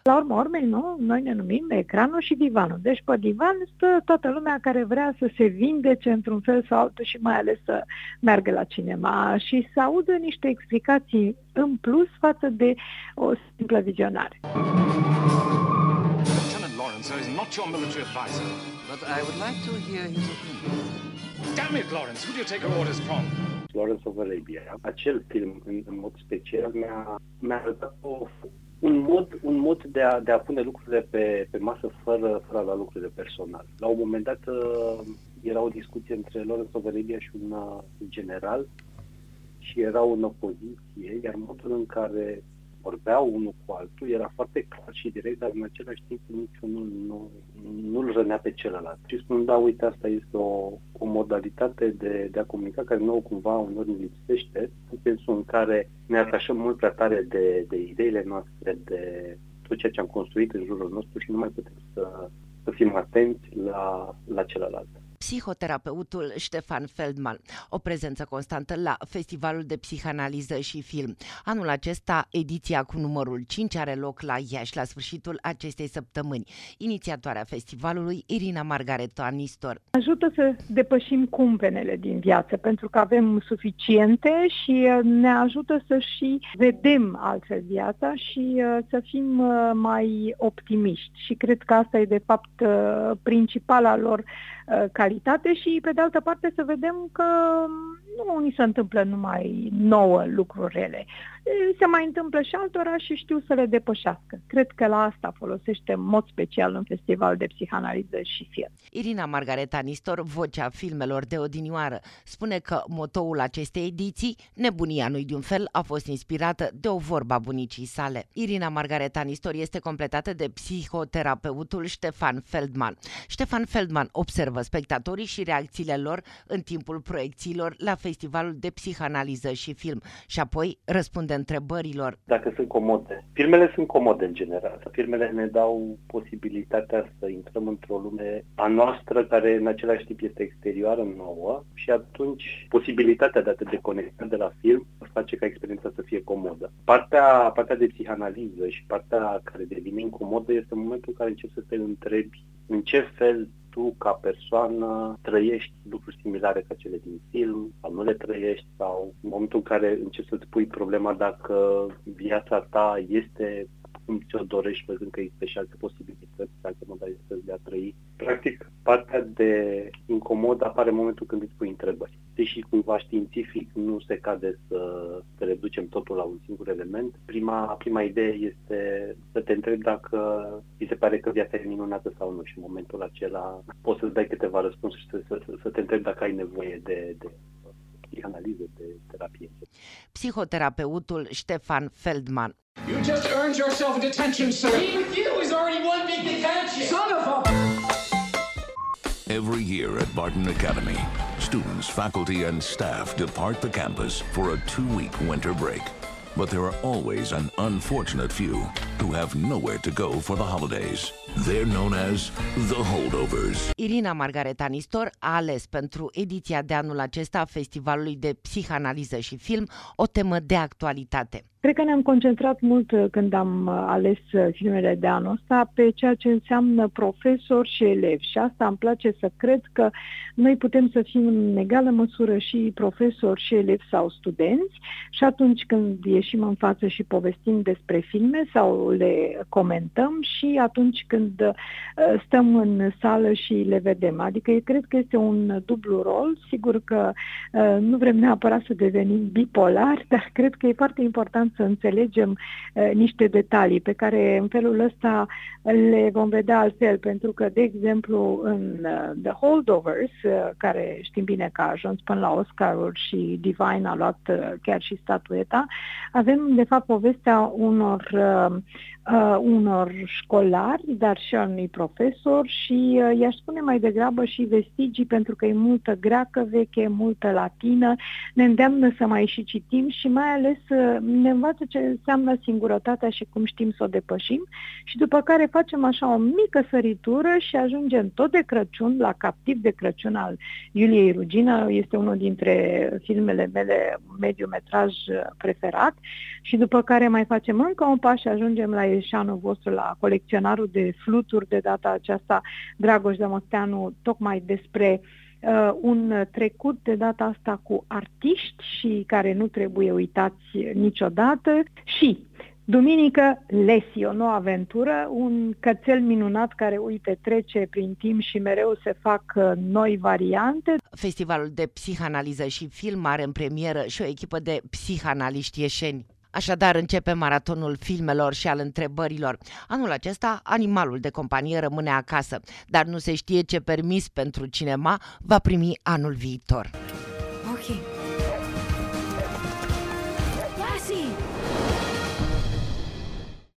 La urma urmei, noi ne numim ecranul și divanul. Deci pe divan stă toată lumea care vrea să se vindece într-un fel sau altul și mai ales să meargă la cinema și să audă niște explicații în plus față de o simplă vizionare. Lieutenant Lawrence is not your military advisor. But I would like to hear his opinion. Damn it, Lawrence, who do you take your orders from? Lawrence of Arabia. Acel film, în mod special, mi-a arătat un mod de a pune lucrurile pe masă fără a lua lucrurile personal. La un moment dat era o discuție între Lawrence of Arabia și un general și erau în opoziție, iar modul în care vorbeau unul cu altul era foarte clar și direct, dar în același timp niciunul nu-l rănea pe celălalt. Și spun, da, uite, asta este o modalitate de a comunica care nouă cumva uneori ne lipsește, în sensul în care ne atașăm mult prea tare de ideile noastre, de tot ceea ce am construit în jurul nostru și nu mai putem să fim atenți la celălalt. Psihoterapeutul Stefan Feldman, o prezență constantă la Festivalul de Psihanaliză și Film. Anul acesta, ediția cu numărul 5 are loc la Iași la sfârșitul acestei săptămâni. Inițiatoarea festivalului, Irina Margareta Nistor. Ajută să depășim cumpenele din viață, pentru că avem suficiente și ne ajută să și vedem altfel viața și să fim mai optimiști. Și cred că asta e de fapt principala lor calitate și, pe de altă parte, să vedem că nu ni se întâmplă numai 9 lucruri rele. Se mai întâmplă și altora și știu să le depășească. Cred că la asta folosește în mod special în Festivalul de Psihanaliză și Film. Irina Margareta Nistor, vocea filmelor de odinioară, spune că motoul acestei ediții, nebunia nu-i de un fel, a fost inspirată de o vorbă a bunicii sale. Irina Margareta Nistor este completată de psihoterapeutul Stefan Feldman. Stefan Feldman observă spectatorii și reacțiile lor în timpul proiecțiilor la Festivalul de Psihanaliză și Film și apoi răspunde întrebărilor. Dacă sunt comode. Filmele sunt comode în general. Filmele ne dau posibilitatea să intrăm într-o lume a noastră care în același timp este exterioară nouă și atunci posibilitatea de a te deconecta de la film face ca experiența să fie comodă. Partea de psihanaliză și partea care devine incomodă este momentul în care începi să te întrebi în ce fel tu, ca persoană, trăiești lucruri similare ca cele din film, sau nu le trăiești, sau în momentul în care începi să-ți pui problema dacă viața ta este cum ți-o dorești, văzând că există și alte posibilități, alte modalități de a trăi. Practic, partea de incomod apare în momentul când îți pui întrebări. Deși cumva științific nu se cade să reducem totul la un singur element, prima idee este să te întrebi dacă ți se pare că viața e minunată sau nu și în momentul acela poți să-ți dai câteva răspunsuri și să te întrebi dacă ai nevoie de psihanaliză, de terapie. Psihoterapeutul Stefan Feldman. You just earned yourself a detention, sir. He with you is already one big detention. Son of a... Every year at Barton Academy, students, faculty, and staff depart the campus for a 2-week winter break. But there are always an unfortunate few who have nowhere to go for the holidays. They're known as the holdovers. Irina Margareta Nistor a ales pentru ediția de anul acesta a Festivalului de Psihanaliză și Film o temă de actualitate. Cred că ne-am concentrat mult când am ales filmele de anul ăsta pe ceea ce înseamnă profesori și elevi și asta îmi place să cred că noi putem să fim în egală măsură și profesori și elevi sau studenți și atunci când ieșim în față și povestim despre filme sau le comentăm și atunci când stăm în sală și le vedem. Adică eu cred că este un dublu rol. Sigur că nu vrem neapărat să devenim bipolari, dar cred că e foarte important să înțelegem niște detalii pe care în felul ăsta le vom vedea altfel, pentru că, de exemplu, în The Holdovers, care știm bine că a ajuns până la Oscar-uri și Divine a luat chiar și statueta, avem, de fapt, povestea unor școlari, dar și a unui profesor și i-aș spune mai degrabă și vestigii, pentru că e multă greacă veche, multă latină, ne îndeamnă să mai și citim și mai ales ne învață ce înseamnă singurătatea și cum știm să o depășim și după care facem așa o mică săritură și ajungem tot de Crăciun la Captiv de Crăciun al Iuliei Rugina. Este unul dintre filmele mele mediometraj preferat și după care mai facem încă un pas și ajungem la Aleșanul vostru la colecționarul de fluturi, de data aceasta Dragoș Dămăsteanu, tocmai despre un trecut de data asta cu artiști și care nu trebuie uitați niciodată. Și duminică, Lesi, o nouă aventură, un cățel minunat care, uite, trece prin timp și mereu se fac noi variante. Festivalul de psihanaliză și film are în premieră și o echipă de psihanaliști ieșeni. Așadar, începe maratonul filmelor și al întrebărilor. Anul acesta, animalul de companie rămâne acasă, dar nu se știe ce permis pentru cinema va primi anul viitor. Ok.